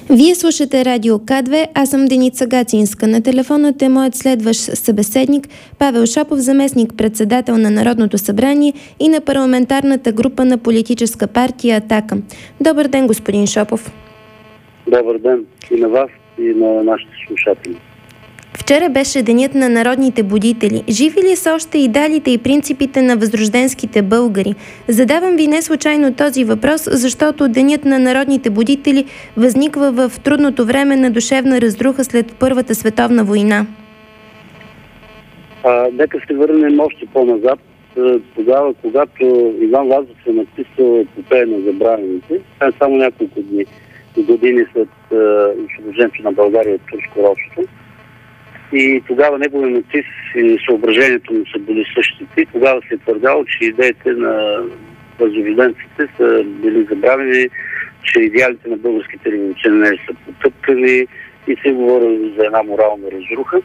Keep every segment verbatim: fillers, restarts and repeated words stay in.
Вие слушате Радио К две, аз съм Деница Гацинска. На телефонът е моят следващ събеседник Павел Шопов, заместник-председател на Народното събрание и на парламентарната група на политическа партия Атака. Добър ден, господин Шопов. Добър ден и на вас, и на нашите слушатели. Вчера беше Денят на народните будители. Живи ли са още идеалите и принципите на възрожденските българи? Задавам ви не случайно този въпрос, защото Денят на народните будители възниква в трудното време на душевна разруха след Първата световна война. А, нека се върнем още по-назад. Тогава, когато Иван Вазов е написал Епопея на забравените, това е само няколко дни, години след освобождението на България от турско робство. И тогава неговият мотив и съображението му са били същите. Тогава се е твърдяло, че идеите на възрожденците са били забравени, че идеалите на българските революционери са потъпкани и се говори за една морална разруха.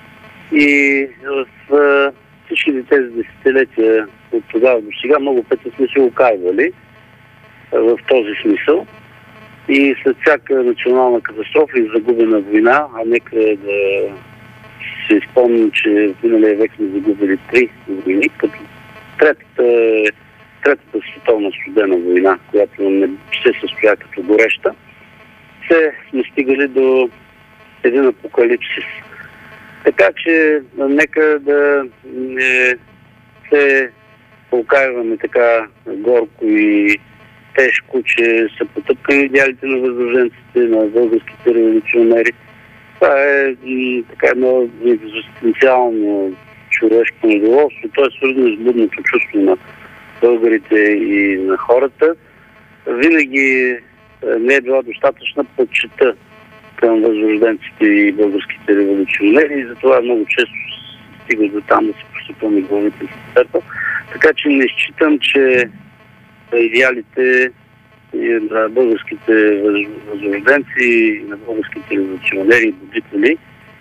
И в всички тези десетилетия от тогава до сега много пъти сме се окайвали в този смисъл. И след всяка национална катастрофа и загубена война, а нека да се изпомним, че в миналия век сме загубили три войни, като третата, третата световна студена война, която не се състоя като гореща, се сме стигали до един апокалипсис. Така че нека да не се покайваме така горко и тежко, че са потъпкани идеалите на възрожденците, на българските революционери. Това е м, така едно екзистенциално човешко недоволство. То е свързано с будното чувство на българите и на хората. Винаги не е била достатъчна почита към възрожденците и българските революционери и затова много често стига до там да се посипваме главите с пепел. Така че не считам, че идеалите на българските възрожденци и на българските революционери и будители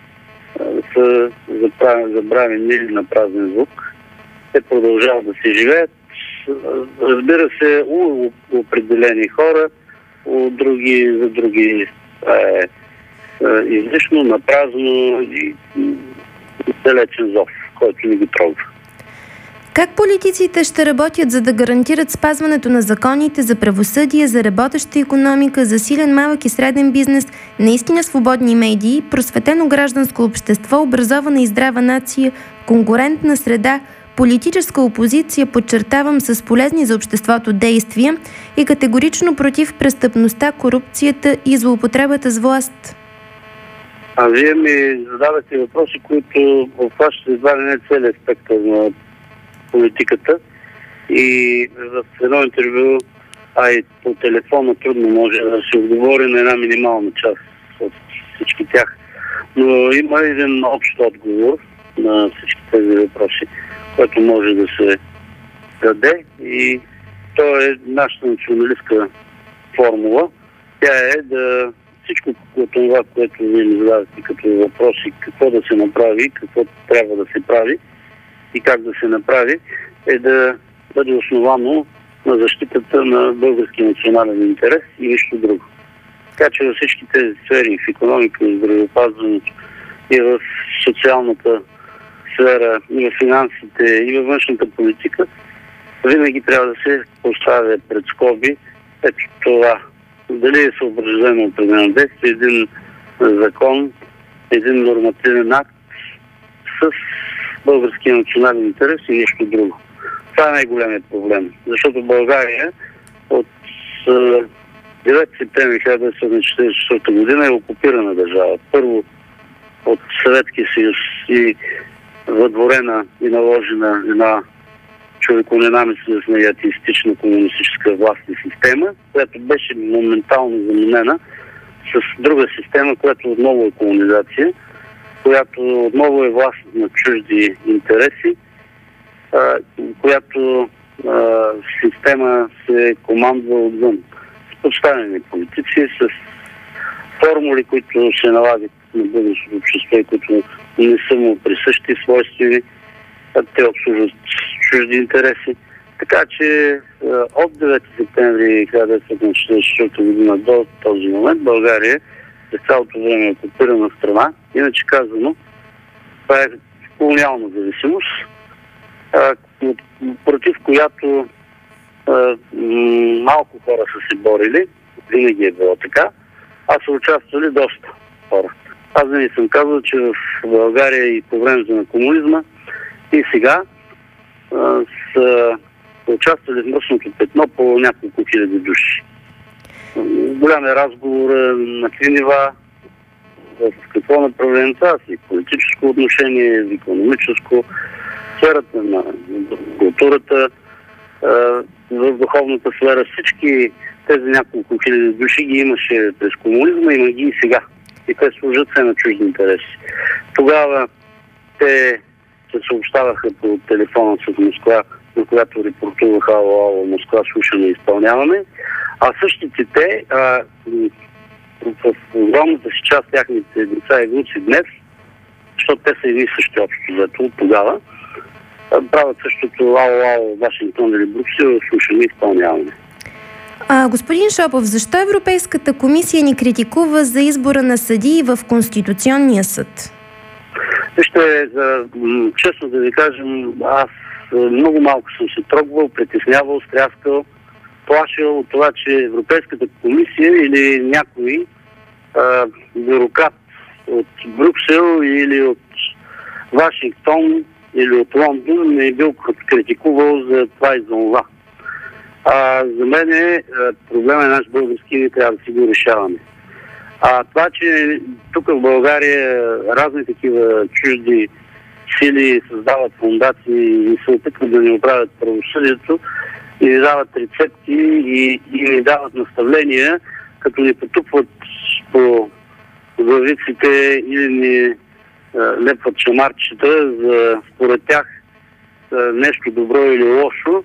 са забравени на празен звук. Те продължават да се живеят. Разбира се, у определени хора, у други, за други е излишно, напразно и далечен зов, който ни ги трогва. Как политиците ще работят, за да гарантират спазването на законите за правосъдие, за работеща икономика, за силен малък и среден бизнес, наистина свободни медии, просветено гражданско общество, образована и здрава нация, конкурентна среда, политическа опозиция, подчертавам, с полезни за обществото действия и категорично против престъпността, корупцията и злоупотребата с власт? А вие ми задавате въпроси, които обхващат едва ли не целият спектър на политиката и в едно интервю, а и по телефона трудно може да се отговори на една минимална част от всички тях. Но има един общ отговор на всички тези въпроси, който може да се даде и то е нашата националистка формула. Тя е да всичко това, което вие ми задавате като въпроси, какво да се направи, какво трябва да се прави и как да се направи, е да бъде основано на защитата на българския национален интерес и нищо друго. Така че във всички тези сфери, в икономика, в здравеопазването и в социалната сфера, и в финансите, и във външната политика, винаги трябва да се поставя пред скоби ето това. Дали е съобразено определено действие, един закон, един нормативен акт с българския национален интерес и нищо друго. Това е най-големият проблем. Защото България от девети септември хиляда деветстотин четиридесет и четвърта година е окупирана държава. Първо от Съветския съюз и въдворена и наложена една човеконенамислена и атеистична комунистическа власт и система, която беше моментално заменена с друга система, която отново е колонизация, която отново е власт на чужди интереси, а, която а, система се командва отвън. С подставени политици, с формули, които се налагат на българското общество и които не са му присъщи, свойствени, те обслужват чужди интереси. Така че от девети септември хиляда деветстотин четиридесет и четвърта година до този момент България през цялото време е окупирана страна. Иначе казано, това е колониална зависимост, против която малко хора са се борили, винаги е било така, а са участвали доста хора. Аз не съм казал, че в България и по времето на комунизма и сега а, са участвали в мръсното петно по няколко хиляди души. Голям е разговор на три нива, в какво направление това си, политическо отношение, икономическо, сферата на културата, в духовната сфера. Всички тези няколко хиляди души ги имаше през комунизма, има ги и сега. И те служат се на чужди интереси. Тогава те се съобщаваха по телефона с Москва, на която репортуваха: ало, ало, Москва, слушаме и изпълняваме. А същите те, а, в огромната си част тяхните деца и внуци днес, защото те са едни същи общо зато от тогава, правят същото: ало, ало, Вашингтон или Брюксел, слушаме и изпълняваме. А, господин Шопов, защо Европейската комисия ни критикува за избора на съдии в Конституционния съд? Вижте, честно да ви кажем, аз много малко съм се трогвал, притеснявал, стряскал, плашил от това, че Европейската комисия или някой а, бюрократ от Брюксел или от Вашингтон или от Лондон не е бил критикувал за това и за това. А, за мен е, проблема е наш български и трябва да си го решаваме. А това, че тук в България разни такива чужди сили създават фондации и се опитват да ни оправят правосъдието и ни дават рецепти и, и ни дават наставления, като ни потупват по главиците или ни а, лепват шамарчета за според тях а, нещо добро или лошо.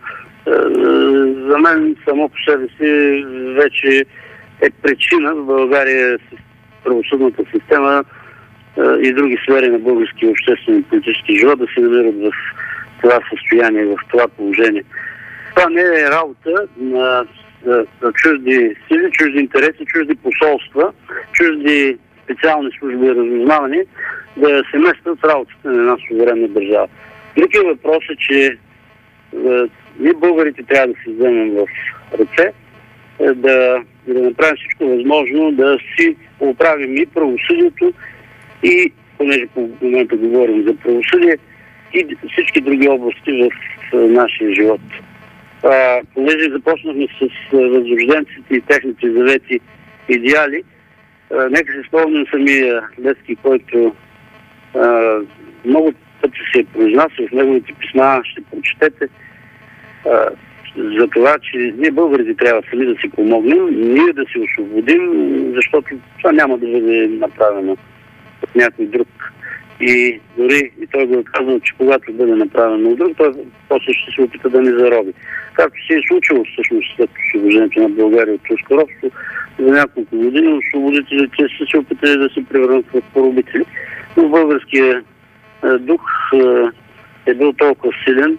За мен само по себе си вече е причина в България с правосъдната система и други сфери на български обществен и политически живот да се намират в това състояние, в това положение. Това не е работа на, на, на чужди сили, чужди интереси, чужди посолства, чужди специални служби и разузнаване да се местят в работата на една суверенна държава. Другият въпрос е, че ние българите трябва да се вземем в ръце, да, да направим всичко възможно да си оправим и правосъдието, и, понеже по момента говорим за правосъдие, и всички други области в, в нашия живот. А, понеже започнахме с възрожденците и техните завети идеали, а, нека се спомним самия Левски, който а, много пъти се е произнасял в неговите писма, ще прочетете, а, за това, че ние българите трябва сами да си помогнем, ние да се освободим, защото това няма да бъде направено от някой друг. И дори и той го е казал, че когато бъде направено от друг, той после ще се опита да ни зароби. Както се е случило всъщност след освобождението на България от турско робство, за няколко години освободителите са се опитали да се превърнат в поробители. Но българския дух е бил толкова силен,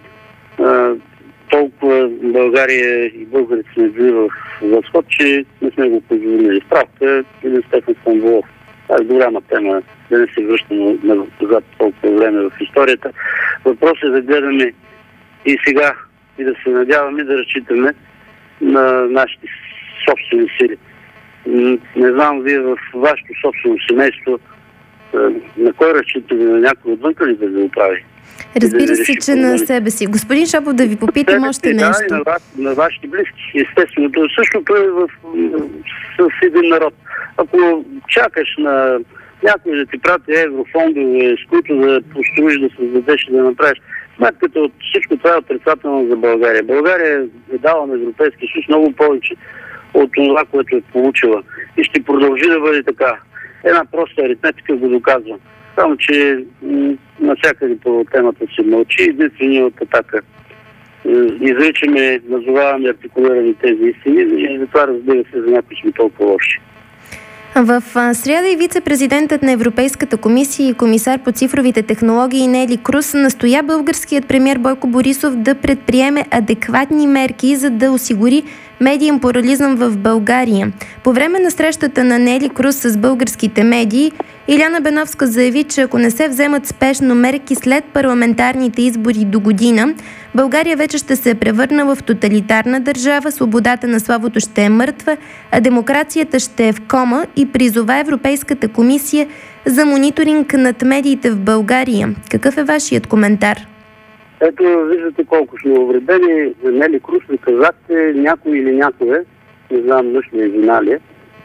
толкова България и българите сме били в възход, че не сме го позволили. Справка е един Стефан Стамболов. Това е голяма тема, да не се връщаме назад толкова време в историята. Въпросът е да гледаме и сега и да се надяваме да разчитаме на нашите собствени сили. Не знам, вие в вашето собствено семейство на кой разчитаме, на някой отвън ли да го оправи? Разбира да се, че проблеми. На себе си. Господин Шопов, да ви попитам да, още да, нещо. Да, на, вас, на вашите близки. Естествено, същото е в, с един народ. Ако чакаш на някой да ти прати еврофондове, с които да построиш, да създадеш и да направиш, сметката от всичко това е отрицателно за България. България е дала на Европейския съюз много повече от това, което е получила. И ще продължи да бъде така. Една проста аритметика го доказва. Само, че навсякъде по темата се мълчи, единствено от Атака. Изричаме, назоваваме, артикулираме тези истини и затова, разбира се, за някои сме толкова лоши. В сряда и вице-президентът на Европейската комисия и комисар по цифровите технологии Нели Круз настоя българският премиер Бойко Борисов да предприеме адекватни мерки, за да осигури медиен плурализъм в България. По време на срещата на Нели Круз с българските медии, Иляна Беновска заяви, че ако не се вземат спешно мерки след парламентарните избори до година, България вече ще се превърна в тоталитарна държава, свободата на словото ще е мъртва, а демокрацията ще е в кома и призова Европейската комисия за мониторинг над медиите в България. Какъв е вашият коментар? Ето, виждате колко сме увредени. Нели Круз ми казахте някой или някое, не знам, мъж или жена ли,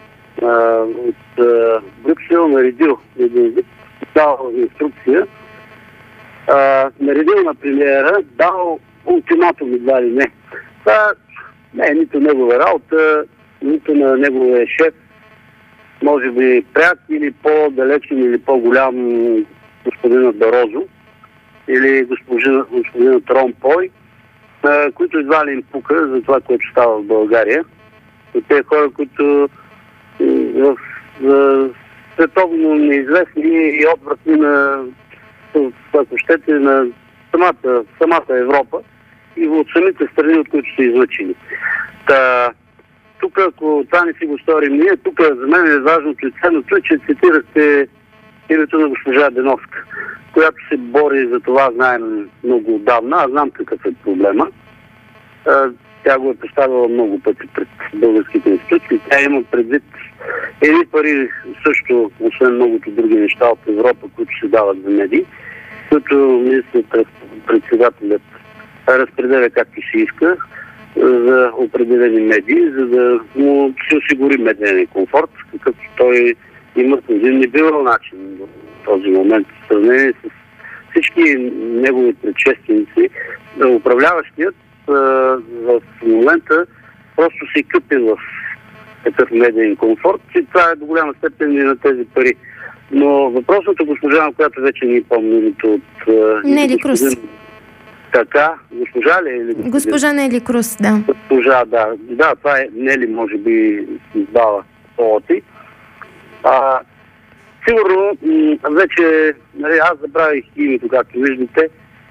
от Брюксел наредил един вид, дал инструкция, а, наредил на премиера, дал ултиматум едва ли не. Това не е нито негова работа, нито на неговия шеф, може би пряк или по-далечен или по-голям господина Барозо или господина, господина Тромпой, а, които едва ли им пука за това, което става в България. И те хора, които в, в световно неизвестни и отвратни на, ако щете, на самата, самата Европа и от самите страни, от които са излъчени. Та, тук, ако това не си го сторим ние, тук за мен е важното и ценното е, че цитирахте името на госпожа Беновска, която се бори за това, знаем много отдавна. Аз знам какъв е проблема. Тя го е поставила много пъти пред българските институции. Тя има предвид едни пари също, освен многото други неща от Европа, които се дават за медии, които министър-председателят разпределя както си иска за определени медии, за да му се осигури медийен комфорт, какъвто той има по един небивал начин в този момент в сравнение с всички негови предшественици. Управляващият в момента просто се къпи в такъв медиен комфорт и това е до голяма степен и на тези пари. Но въпросната госпожа, на която вече ни помним от... Нели Круз. Така, госпожа ли е? Или госпожа Нели Круз, да. Госпожа, да. Да, това е Нели, може би, издава полоти. А, сигурно, вече, нали, аз забравих името, както виждате,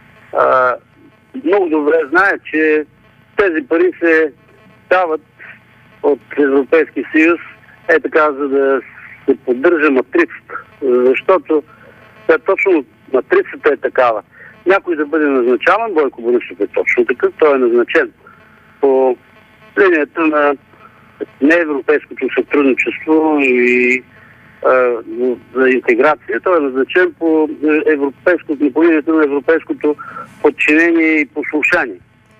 а, много добре знае, че тези пари се дават от Европейския съюз, е така, за да се поддържа матрицата. Защото е, точно матрицата е такава. Някой да бъде назначаван, Бойко Борисов е точно такъв, той е назначен по линията на неевропейското сътрудничество и а, за интеграция. Той е назначен по европейското, по линията на европейското подчинение и послушание.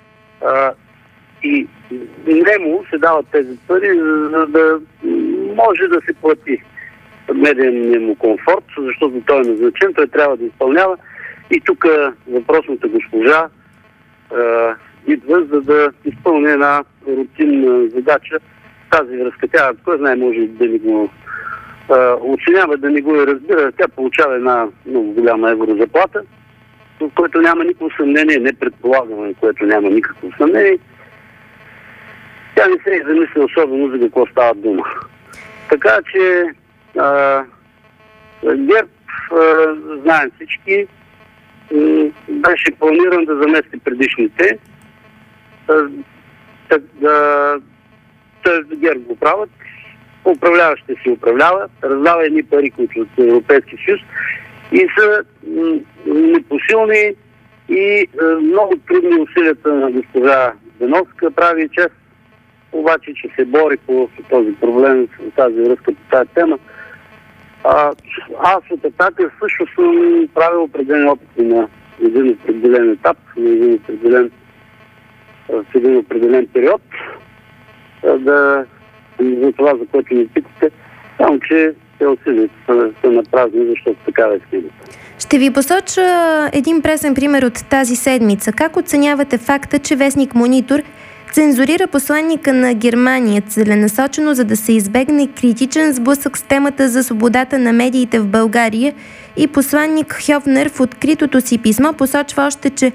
А, и нему се дават тези пари, за да може да се плати медийния му комфорт, защото той е назначен, той трябва да изпълнява. И тук въпросната госпожа а, идва, за да изпълни една рутинна задача. Тази връзка, тя, кой знае, може да ни го а, оценява, да ни го и разбира. Тя получава една много голяма еврозаплата, в което няма никакво съмнение, не предполагаме, което няма никакво съмнение. Тя не се е замисля особено за какво става дума. Така че а, ГЕРБ, а, знаем всички, беше планиран да замести предишните. ГЕРБ го правят, управляващите си управлява, раздава едни пари, които от Европейски съюз и са непосилни и много трудни усилията на госпожа Беновска. Прави чест обаче, че се бори по този проблем, в тази връзка по тази тема. А, аз от Атака също съм правил определен опит на един определен етап, на един определен, в един определен период, да, за това, за което ми питате, само че те усилията са, са напразни, защото такава е силата. Ще ви посоча един пресен пример от тази седмица. Как оценявате факта, че вестник Монитор цензурира посланника на Германия целенасочено, за да се избегне критичен сблъсък с темата за свободата на медиите в България, и посланник Хьофнер в откритото си писмо посочва още, че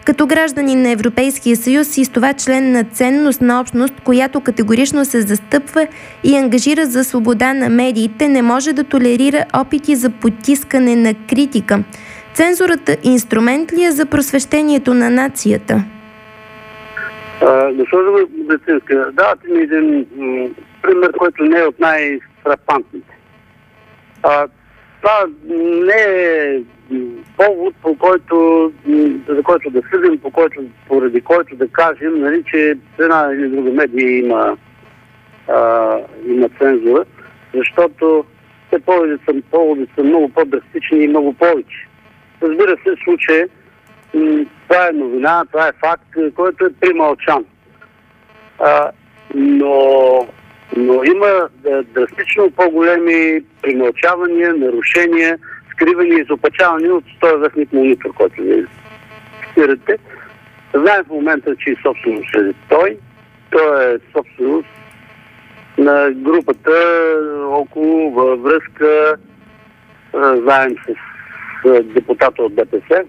Като гражданин на Европейския съюз и с това член на ценностна общност, която категорично се застъпва и ангажира за свобода на медиите, не може да толерира опити за потискане на критика. Цензурата инструмент ли е за просвещението на нацията? Госпожо Бецинска, давате ми един м- пример, който не е от най-фрапантните. А, това не е повод, по който, за който да съдим, по който, поради който да кажем, нали, че една или друга медия има, а, има цензура, защото те поводи са, поводи са много по-драстични и много повече. Разбира се, в случая това е новина, това е факт, който е примълчан. А, но, но има драстично по-големи примълчавания, нарушения, скривани и изопачавания от този вестник Монитор, който ви цитирате. Знаем в момента, че и собственост е той. Той е собственост на групата около във връзка заедно с депутата от ДПС.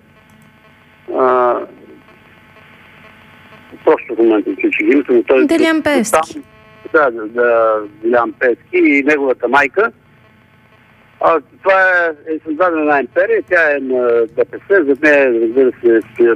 Просто в момента че ги името, но той... Делян Пеевски. Да, да, да, Делян Пеевски и неговата майка. А, това е, е създадена една империя, тя е на ДПС, зад нея, разбира се, стоят,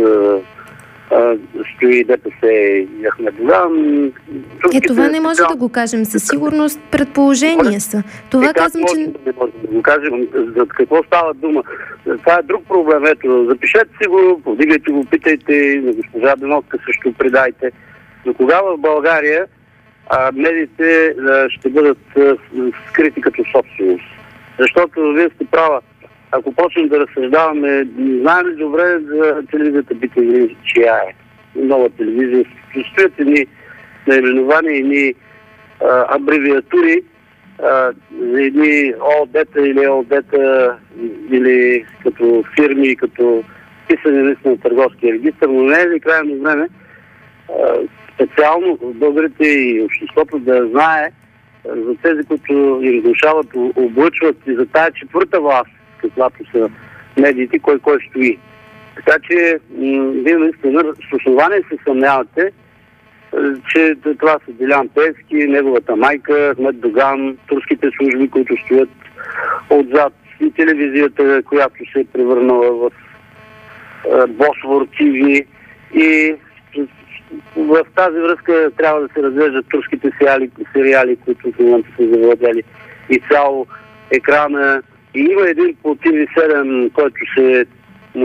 а, стои ДПС и Ахмед Доган. Е, това не може да го кажем със сигурност, предположения са. Това е, казвам, че... Не може да го кажем, за какво става дума. Това е друг проблем, ето, запишете си го, повдигайте го, питайте, на госпожа Беновска също предайте. Но кога в България а, медиите а, ще бъдат а, скрити като собственост? Защото вие сте права. Ако почнем да разсъждаваме, знаем ли добре за телевизията би телевизия, чия е? Нова телевизия. Стоят едни наименования, едни а, абревиатури а, за едни ООД-та или ООД-та или като фирми, като писани лист на търговския регистр, но не е ли крайно време а, специално българите и обществото да знае за тези, които им внушават, облъчват и за тая четвърта власт, каквато са медиите, кой кой стои. Така че м- вие наистина с основание се съмнявате, че това са Делян Пеевски, неговата майка, Ахмед Доган, турските служби, които стоят отзад, и телевизията, която се е превърнала в Босфор ТВ, и в тази връзка трябва да се разглеждат турските сериали, сериали които в момента са завладели и цяло екрана. И има един по Т В седем, който се е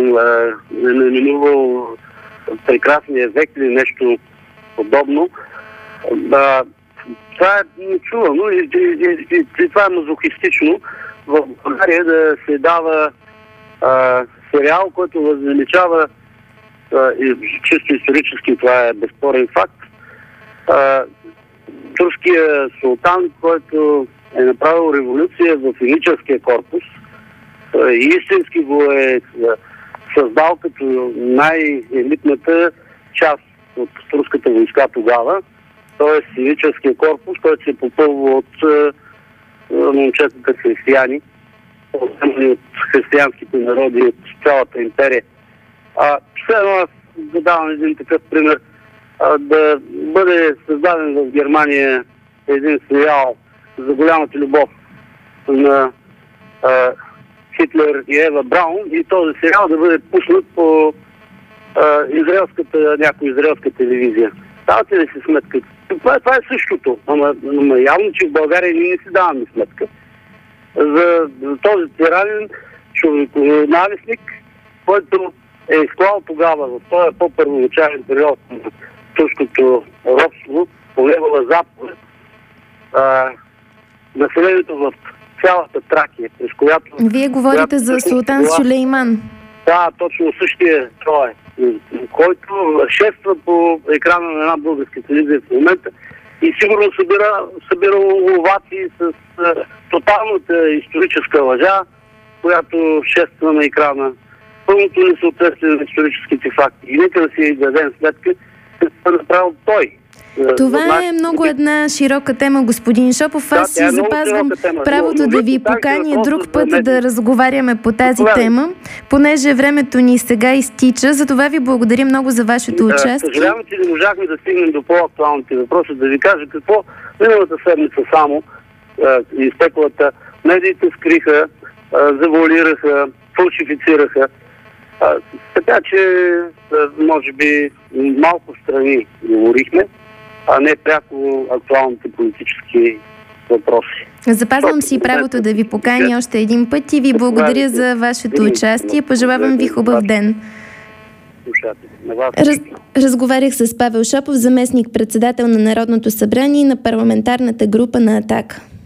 наименувал Прекрасния век или нещо подобно. А, това е нечувано и, и, и, и, и това е мазохистично в България да се дава а, сериал, който възвеличава и чисто исторически това е безспорен факт. А, турския султан, който е направил революция в еническия корпус а, и истински го е създал като най-елитната част от турската войска тогава, т.е. еническия корпус, който се попълва от а, момчетата християни, от християнските народи, от цялата империя. А, все едно аз да давам един такъв пример, а, да бъде създаден в Германия един сериал за голямата любов на а, Хитлер и Ева Браун и този сериал да бъде пуснат по а, израелската, някоя израелска телевизия. Давате ли си сметка? Това, това е същото, ама, ама явно, че в България ние не си даваме сметка за, за този тиранен човеконавистник, който е изклал тогава, в този по-първоначален период на турското робство, по негова заповед, а, населението в цялата Тракия, през която... Вие говорите която, за Султан това, Сюлейман. Да, точно същия той, който шества по екрана на една българска телевизия в момента и сигурно събира, събира овации с а, тоталната историческа лъжа, която шества на екрана. Пълното несъответствие на историческите факти. И нека да си дадем сметка, какво е направил той. Това е много една широка тема, господин Шопов. Аз си да, е запазвам тема, правото но, да но, ви поканя друг път да, да разговаряме по тази това тема, понеже времето ни сега изтича. Затова ви благодаря много за вашето да, участие. Съжалявам, че не можахме да стигнем до по-актуалните въпроси. Да ви кажа какво миналата седмица само и спекулата медиите скриха, завуалираха, фалшифицираха. А, така че, може би, малко страни говорихме, а не пряко актуалните политически въпроси. Запазвам си правото да ви поканя още един път и ви благодаря за вашето участие. Пожелавам ви хубав ден. Раз, разговарях с Павел Шопов, заместник-председател на Народното събрание и на парламентарната група на Атака.